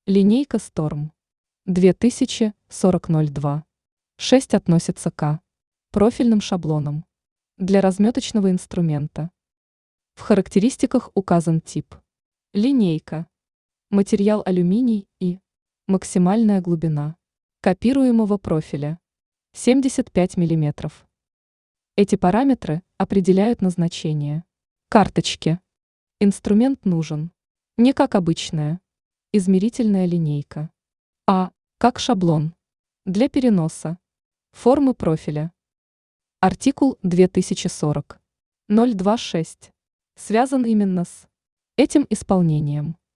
Линейка Storm 204002. 6 относится к профильным шаблонам для разметочного инструмента. В характеристиках указан тип. Линейка. Материал алюминий и максимальная глубина копируемого профиля 75 мм. Эти параметры определяют назначение карточки. Инструмент нужен не как обычная измерительная линейка, а как шаблон для переноса формы профиля. Артикул 2040 026 связан именно с этим исполнением.